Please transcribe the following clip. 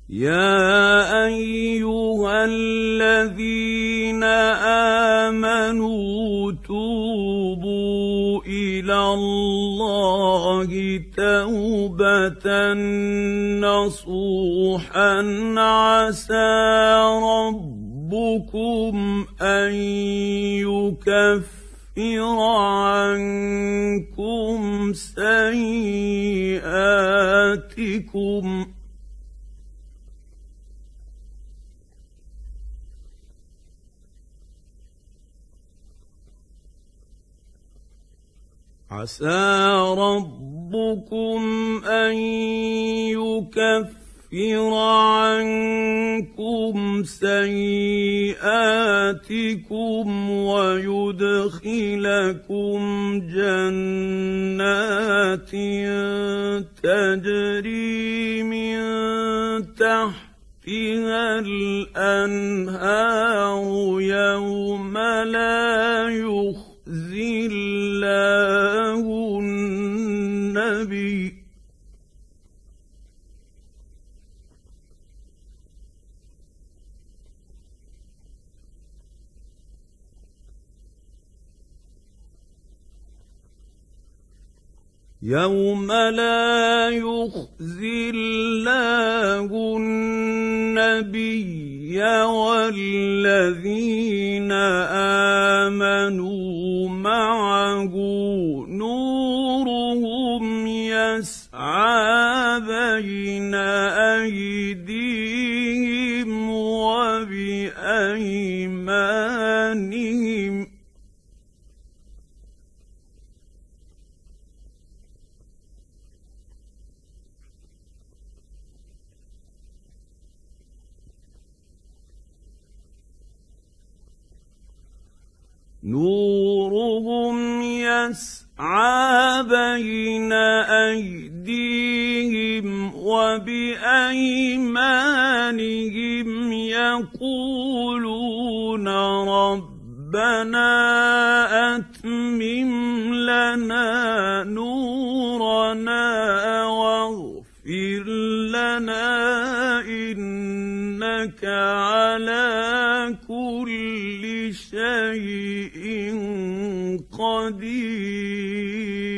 يا أيها الذين آمنوا توبوا إلى الله توبة نصوحا عسى ربكم أن يكفر عنكم سيئاتكم ويدخلكم جنات تجري من تحتها الأنهار يوم لا يخزي الله النبي يوم لا يخزي الله النبي والذين آمنوا معه نورهم يسعى بين أيديهم وبأيمانهم نورهم يسعى بين أيديهم وبأيمانهم يقولون ربنا أتمم لنا نورنا واغفر لنا إنك على كل شيء قدير